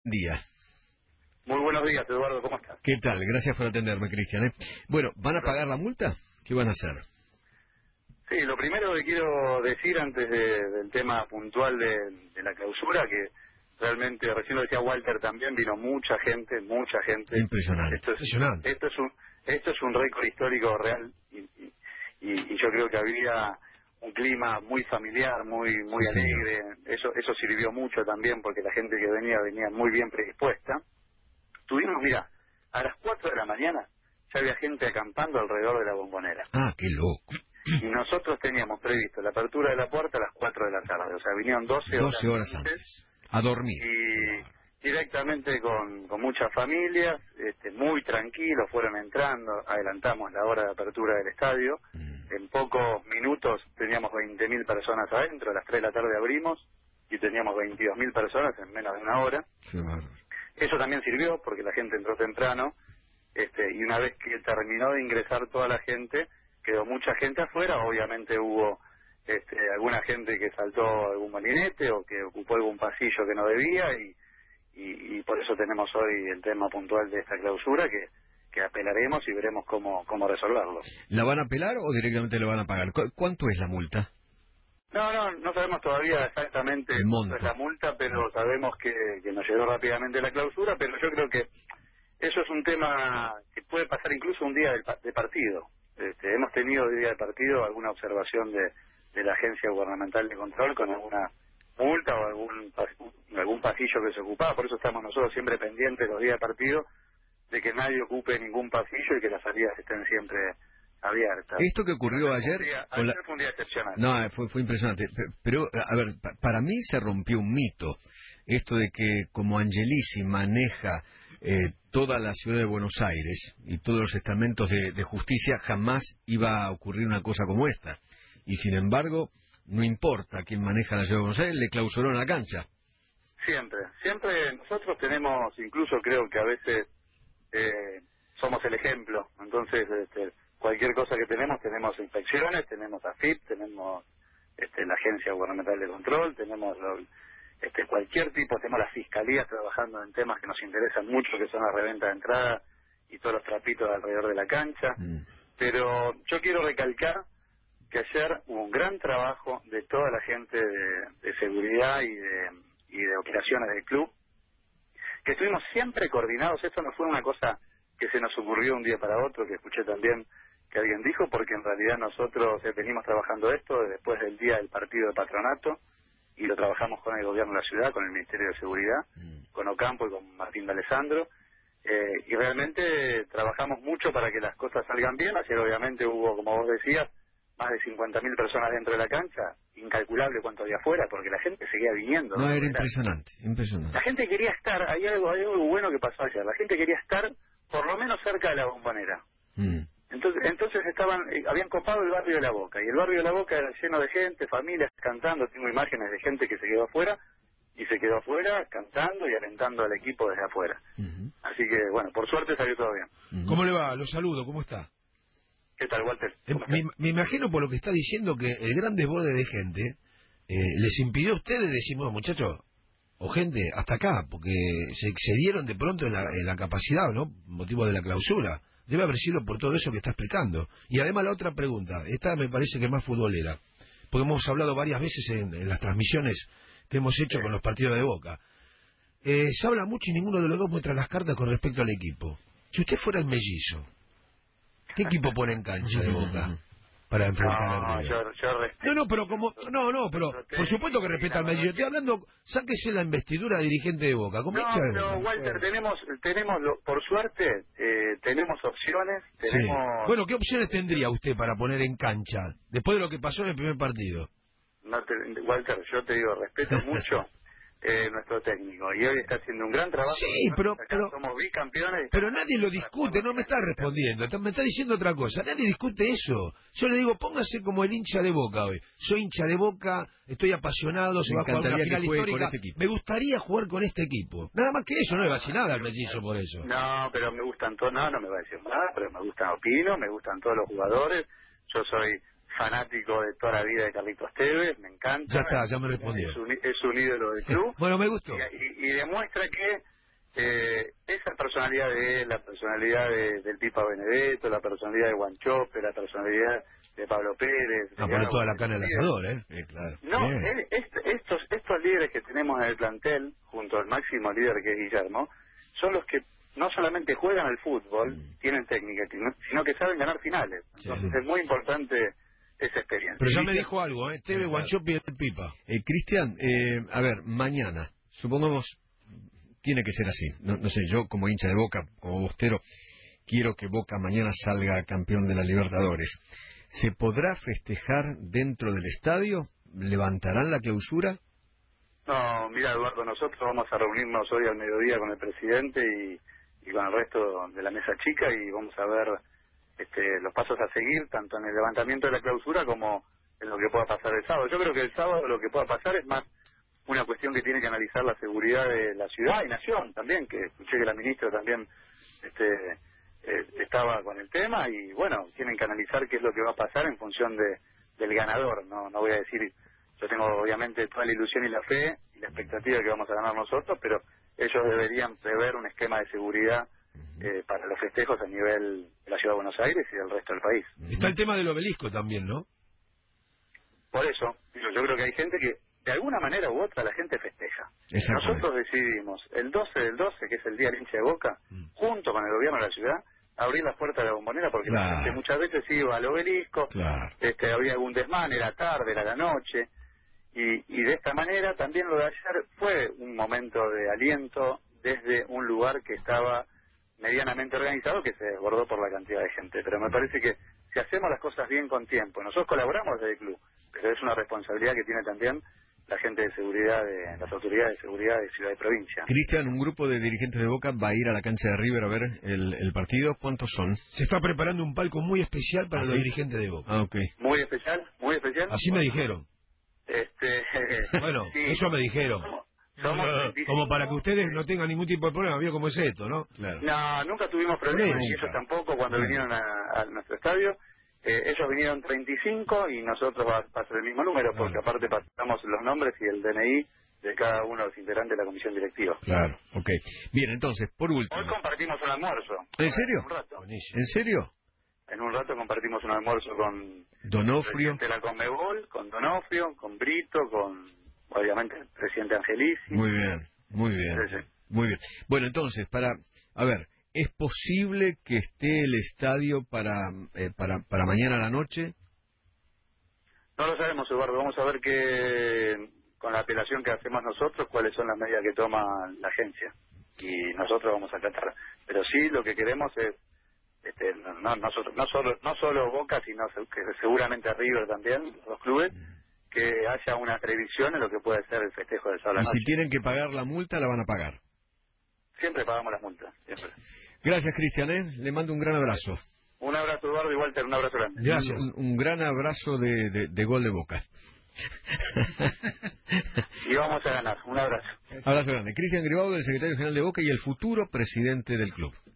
Día. Muy buenos días, Eduardo, ¿cómo estás? ¿Qué tal? Gracias por atenderme, Cristian. Bueno, ¿van a pagar la multa? ¿Qué van a hacer? Sí, lo primero que quiero decir antes del tema puntual de la clausura, que realmente, recién lo decía Walter también, vino mucha gente. Impresionante. Esto es un récord histórico real y yo creo que había un clima muy familiar, muy Sí, alegre. Eso sirvió mucho también porque la gente que venía muy bien predispuesta. Tuvimos, mira, a las 4 de la mañana ya había gente acampando alrededor de la Bombonera. Ah, qué loco. Y nosotros teníamos previsto la apertura de la puerta a las 4 de la tarde. O sea, vinieron 12 horas antes. A dormir. Y directamente con muchas familias, muy tranquilos, fueron entrando. Adelantamos la hora de apertura del estadio. En pocos minutos teníamos 20.000 personas adentro. A las 3 de la tarde abrimos y teníamos 22.000 personas en menos de una hora. Qué bárbaro. Eso también sirvió porque la gente entró temprano, y una vez que terminó de ingresar toda la gente, quedó mucha gente afuera. Obviamente hubo alguna gente que saltó algún molinete o que ocupó algún pasillo que no debía y por eso tenemos hoy el tema puntual de esta clausura que apelaremos y veremos cómo resolverlo. ¿La van a apelar o directamente lo van a pagar? ¿Cuánto es la multa? No sabemos todavía exactamente El monto. cuánto es la multa, pero sabemos que nos llegó rápidamente la clausura, pero yo creo que eso es un tema que puede pasar incluso un día de partido. Hemos tenido día de partido alguna observación de la Agencia Gubernamental de Control con alguna multa o algún pasillo que se ocupaba, por eso estamos nosotros siempre pendientes los días de partido de que nadie ocupe ningún pasillo y que las salidas estén siempre abiertas. Esto que ocurrió ayer... Ayer fue un día excepcional. No, fue impresionante. Pero, a ver, para mí se rompió un mito. Esto de que como Angelici maneja toda la ciudad de Buenos Aires y todos los estamentos de justicia, jamás iba a ocurrir una cosa como esta. Y sin embargo, no importa quién maneja la ciudad de Buenos Aires, le clausuraron la cancha. Siempre nosotros tenemos, incluso creo que a veces somos el ejemplo. Entonces, cualquier cosa que tenemos inspecciones, tenemos AFIP, tenemos la Agencia Gubernamental de Control, tenemos cualquier tipo, tenemos las fiscalías trabajando en temas que nos interesan mucho, que son la reventa de entrada y todos los trapitos alrededor de la cancha. Pero yo quiero recalcar que ayer hubo un gran trabajo de toda la gente de seguridad y de operaciones del club, que estuvimos siempre coordinados. Esto no fue una cosa que se nos ocurrió un día para otro, que escuché también que alguien dijo, porque en realidad nosotros venimos trabajando esto después del día del partido de Patronato, y lo trabajamos con el gobierno de la ciudad, con el Ministerio de Seguridad, con Ocampo y con Martín de Alessandro, y realmente trabajamos mucho para que las cosas salgan bien. Ayer obviamente hubo, como vos decías, más de 50.000 personas dentro de la cancha, incalculable cuánto había afuera, porque la gente seguía viniendo. No, era impresionante. La gente quería estar, hay algo bueno que pasó ayer, la gente quería estar por lo menos cerca de la Bombonera. Entonces habían copado el barrio de La Boca, y el barrio de La Boca era lleno de gente, familias cantando. Tengo imágenes de gente que se quedó afuera, y se quedó afuera cantando y alentando al equipo desde afuera. Así que, bueno, por suerte salió todo bien. ¿Cómo le va? Lo saludo, ¿cómo está? ¿Qué tal, Walter? Me imagino por lo que está diciendo que el gran desborde de gente les impidió a ustedes decir, bueno, muchachos, o gente, hasta acá, porque se excedieron de pronto en la capacidad, ¿no? Motivo de la clausura. Debe haber sido por todo eso que está explicando. Y además la otra pregunta, esta me parece que es más futbolera, porque hemos hablado varias veces en las transmisiones que hemos hecho con los partidos de Boca. Se habla mucho y ninguno de los dos muestra las cartas con respecto al equipo. Si usted fuera el mellizo, ¿qué equipo pone en cancha de Boca para enfrentar a River? Yo respeto. Pero por supuesto que respeta al mellizo. Estoy hablando, sáquese la investidura de dirigente de Boca. Pero Walter, tenemos por suerte, tenemos opciones. Bueno, ¿qué opciones tendría usted para poner en cancha después de lo que pasó en el primer partido? Walter, yo te digo, respeto mucho nuestro técnico, y hoy está haciendo un gran trabajo. Sí, pero somos bicampeones. Pero nadie lo discute, no me está respondiendo, me está diciendo otra cosa. Nadie discute eso. Yo le digo, póngase como el hincha de Boca hoy. Soy hincha de Boca, estoy apasionado, se va a jugar una final histórica. Me gustaría jugar con este equipo. Nada más que eso, no le va a decir nada al mellizo por eso. No, pero me gustan todos, no me va a decir nada, pero me gustan, opino, me gustan todos los jugadores. Yo soy fanático de toda la vida de Carlitos Tevez, me encanta. Ya está, ya me respondió. Es un ídolo del club. Bueno, me gustó. Y demuestra que esa personalidad de él, la personalidad del Pipa Benedetto, la personalidad de Guanchope, la personalidad de Pablo Pérez. A poner toda la carne al asador, ¿eh? Claro. No, estos líderes que tenemos en el plantel, junto al máximo líder que es Guillermo, son los que no solamente juegan al fútbol, tienen técnica, sino que saben ganar finales. Entonces es muy importante esa experiencia. Pero ya me dijo algo, ¿eh? Tevez, Guanchope y el Pipa. Cristian, a ver, mañana, supongamos, tiene que ser así. No sé, yo como hincha de Boca, como bostero, quiero que Boca mañana salga campeón de la Libertadores. ¿Se podrá festejar dentro del estadio? ¿Levantarán la clausura? No, mira, Eduardo, nosotros vamos a reunirnos hoy al mediodía con el presidente y con el resto de la mesa chica y vamos a ver los pasos a seguir, tanto en el levantamiento de la clausura como en lo que pueda pasar el sábado. Yo creo que el sábado lo que pueda pasar es más una cuestión que tiene que analizar la seguridad de la ciudad y nación también, que escuché que la ministra también estaba con el tema y bueno, tienen que analizar qué es lo que va a pasar en función del ganador. No voy a decir, yo tengo obviamente toda la ilusión y la fe y la expectativa de que vamos a ganar nosotros, pero ellos deberían prever un esquema de seguridad para los festejos a nivel de la Ciudad de Buenos Aires y del resto del país. Está el tema del obelisco también, ¿no? Por eso, yo creo que hay gente que de alguna manera u otra la gente festeja. Nosotros decidimos el 12 del 12, que es el día del hincha de Boca, junto con el gobierno de la ciudad, abrir las puertas de la Bombonera porque la gente muchas veces iba al obelisco, había algún desmán, era tarde, era la noche, y de esta manera también lo de ayer fue un momento de aliento desde un lugar que estaba medianamente organizado, que se desbordó por la cantidad de gente. Pero me parece que si hacemos las cosas bien con tiempo, nosotros colaboramos desde el club, pero es una responsabilidad que tiene también la gente de seguridad, las autoridades de seguridad de ciudad y provincia. Cristian, un grupo de dirigentes de Boca va a ir a la cancha de River a ver el partido. ¿Cuántos son? Se está preparando un palco muy especial para los dirigentes de Boca. Ah, ok. Muy especial, muy especial. Así me dijeron. Bueno, sí, eso me dijeron. Como para que ustedes no tengan ningún tipo de problema. ¿Vio cómo es esto, no? Claro. No, nunca tuvimos problemas, y ellos tampoco cuando vinieron a nuestro estadio. Ellos vinieron 35 y nosotros va a ser el mismo número, porque aparte pasamos los nombres y el DNI de cada uno de los integrantes de la comisión directiva. Claro, ok. Bien, entonces, por último. Hoy compartimos un almuerzo. ¿En serio? En un rato. ¿En serio? En un rato compartimos un almuerzo con Donofrio. De la Conmebol, con Donofrio, con Brito, con, obviamente, el presidente Angelici. Muy bien, muy bien. Sí. Muy bien. Bueno, entonces, a ver, ¿es posible que esté el estadio para mañana a la noche? No lo sabemos, Eduardo. Vamos a ver con la apelación que hacemos nosotros, cuáles son las medidas que toma la agencia. Y nosotros vamos a tratar. Pero sí, lo que queremos es, no solo Boca, sino que seguramente River también, los clubes, que haya una previsión en lo que puede ser el festejo del sábado. Y si tienen que pagar la multa, la van a pagar. Siempre pagamos las multas, siempre. Gracias, Cristian, le mando un gran abrazo. Un abrazo, Eduardo, y Walter, un abrazo grande. Gracias. Un gran abrazo de gol de Boca. Y vamos a ganar, un abrazo. Abrazo grande. Cristian Gribaudo, el secretario general de Boca y el futuro presidente del club.